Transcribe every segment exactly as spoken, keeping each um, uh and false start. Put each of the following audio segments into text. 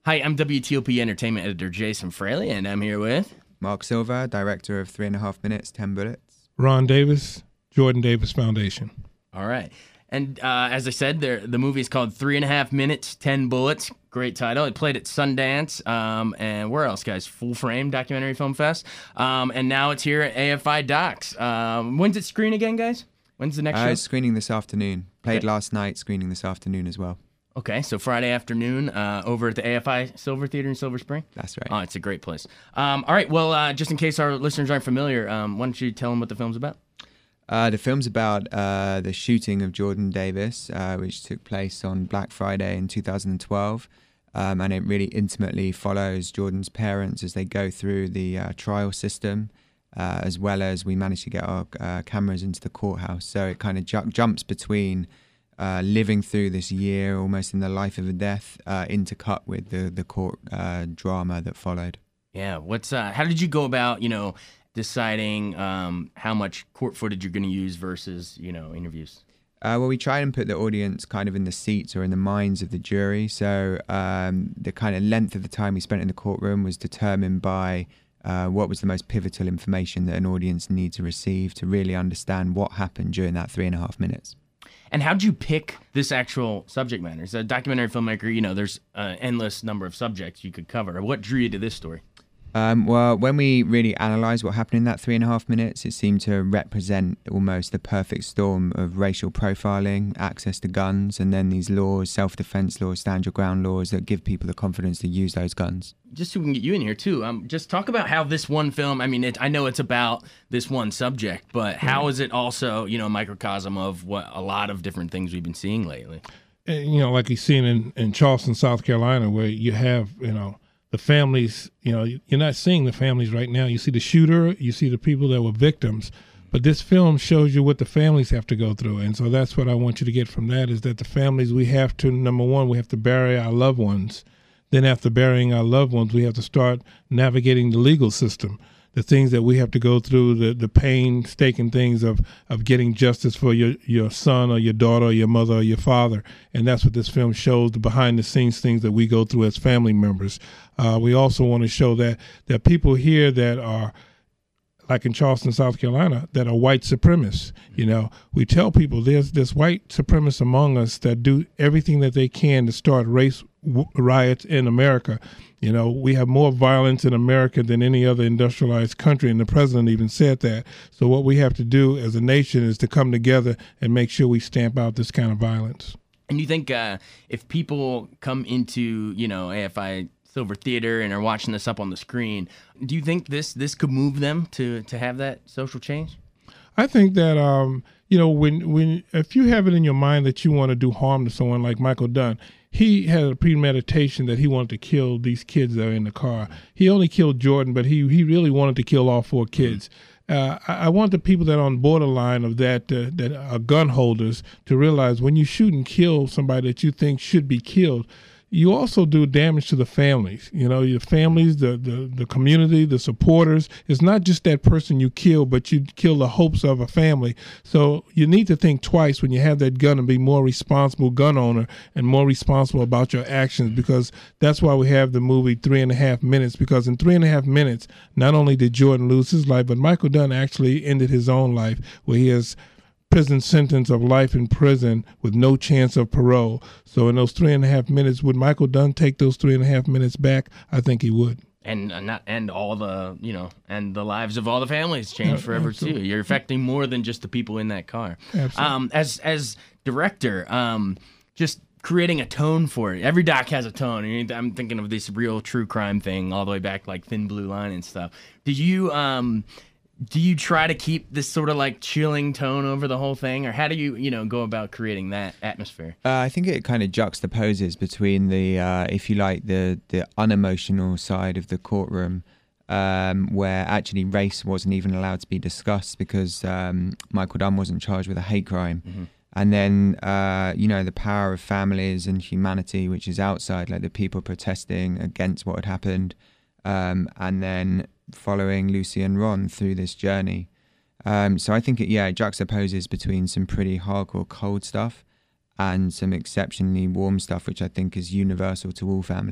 Hi, I'm W T O P Entertainment Editor Jason Fraley, and I'm here with... Mark Silver, director of Three and a Half Minutes, Ten Bullets. Ron Davis, Jordan Davis Foundation. All right. And uh, as I said, there, the movie is called Three and a Half Minutes, Ten Bullets. Great title. It played at Sundance. Um, and where else, guys? Full Frame Documentary Film Fest. Um, and now it's here at A F I Docs. Um, when's it screen again, guys? When's the next uh, show? Screening this afternoon. Played Okay. last night, screening this afternoon as well. Okay, so Friday afternoon uh, over at the A F I Silver Theater in Silver Spring? That's right. Oh, it's a great place. Um, all right, well, uh, just in case our listeners aren't familiar, um, why don't you tell them what the film's about? Uh, the film's about uh, the shooting of Jordan Davis, uh, which took place on Black Friday in two thousand twelve. Um, and it really intimately follows Jordan's parents as they go through the uh, trial system, uh, as well as we managed to get our uh, cameras into the courthouse. So it kind of ju- jumps between uh, living through this year, almost in the life of a death, uh, intercut with the, the court uh, drama that followed. Yeah, what's uh, how did you go about, you know, deciding um, how much court footage you're going to use versus, you know, interviews? Uh, well, we try and put the audience kind of in the seats or in the minds of the jury. So um, the kind of length of the time we spent in the courtroom was determined by uh, what was the most pivotal information that an audience needs to receive to really understand what happened during that three and a half minutes. And how'd you pick this actual subject matter? As a documentary filmmaker, you know, there's an endless number of subjects you could cover. What drew you to this story? Um, well, when we really analysed what happened in that three and a half minutes, it seemed to represent almost the perfect storm of racial profiling, access to guns, and then these laws, self-defense laws, stand your ground laws that give people the confidence to use those guns. Just so we can get you in here too, um, just talk about how this one film, I mean, it, I know it's about this one subject, but how is it also, you know, a microcosm of what a lot of different things we've been seeing lately? And, you know, like you've seen in, in Charleston, South Carolina, where you have, you know, the families, you know, you're not seeing the families right now. You see the shooter, you see the people that were victims, but this film shows you what the families have to go through. And so that's what I want you to get from that, is that the families, we have to, number one, we have to bury our loved ones. Then after burying our loved ones, we have to start navigating the legal system, the things that we have to go through, the, the painstaking things of, of getting justice for your, your son or your daughter or your mother or your father. And that's what this film shows, the behind-the-scenes things that we go through as family members. Uh, we also want to show that there are people here that are, like in Charleston, South Carolina, that are white supremacists. You know, we tell people there's this white supremacists among us that do everything that they can to start race w- riots in America. You know, we have more violence in America than any other industrialized country, and the president even said that. So what we have to do as a nation is to come together and make sure we stamp out this kind of violence. And you think uh, if people come into, you know, A F I Silver Theater and are watching this up on the screen, do you think this this could move them to, to have that social change? I think that, um, you know, when when if you have it in your mind that you want to do harm to someone like Michael Dunn, he had a premeditation that he wanted to kill these kids that are in the car. He only killed Jordan, but he, he really wanted to kill all four kids. Uh, I, I want the people that are on borderline of that, uh, that are gun holders, to realize when you shoot and kill somebody that you think should be killed, you also do damage to the families, you know, your families, the, the, the community, the supporters. It's not just that person you kill, but you kill the hopes of a family. So you need to think twice when you have that gun and be more responsible gun owner and more responsible about your actions, because that's why we have the movie Three and a Half Minutes, because in three and a half minutes, not only did Jordan lose his life, but Michael Dunn actually ended his own life, where he has prison sentence of life in prison with no chance of parole. So in those three and a half minutes, would Michael Dunn take those three and a half minutes back? I think he would. And uh, not and all the, you know, and the lives of all the families change Yeah, forever absolutely. too. You're affecting more than just the people in that car. Absolutely. Um, as as director, um, just creating a tone for it. Every doc has a tone. I mean, I'm thinking of this real true crime thing all the way back, like Thin Blue Line and stuff. Did you um? Do you try to keep this sort of like chilling tone over the whole thing, or how do you, you know, go about creating that atmosphere? Uh, I think it kind of juxtaposes between the, uh, if you like, the the unemotional side of the courtroom, um, where actually race wasn't even allowed to be discussed because um, Michael Dunn wasn't charged with a hate crime. Mm-hmm. And then, uh, you know, the power of families and humanity, which is outside, like the people protesting against what had happened. Um, and then following Lucy and Ron through this journey. Um, so I think it, yeah, it juxtaposes between some pretty hardcore cold stuff and some exceptionally warm stuff, which I think is universal to all families.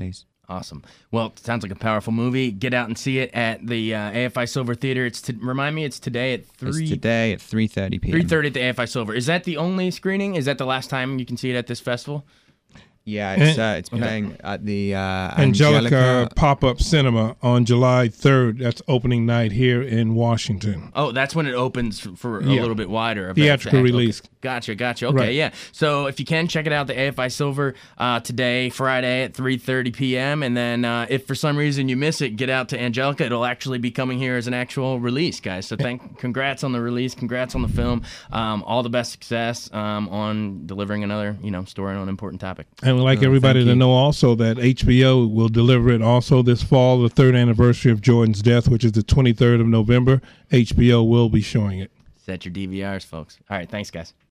Awesome. Well, it sounds like a powerful movie. Get out and see it at the uh, A F I Silver Theater. It's to, remind me, it's today at three. It's today at three thirty p.m. three thirty at the A F I Silver. Is that the only screening? Is that the last time you can see it at this festival? Yeah, it's And- uh, it's playing at the uh, Angelica, Angelica. Pop-Up Cinema on July third. That's opening night here in Washington. Oh, that's when it opens for, for a Yeah. little bit wider. event. Theatrical Okay. release. Gotcha, gotcha. Okay, Right. yeah. So if you can, check it out, the A F I Silver uh, today, Friday at three thirty p.m. And then uh, if for some reason you miss it, get out to Angelica. It'll actually be coming here as an actual release, guys. So thank, congrats on the release. Congrats on the film. Um, all the best success um, on delivering another, you know, story on an important topic. And we'd like Oh, everybody thank to you. know also that H B O will deliver it also this fall, the third anniversary of Jordan's death, which is the twenty-third of November. H B O will be showing it. Set your D V Rs, folks. All right, thanks, guys.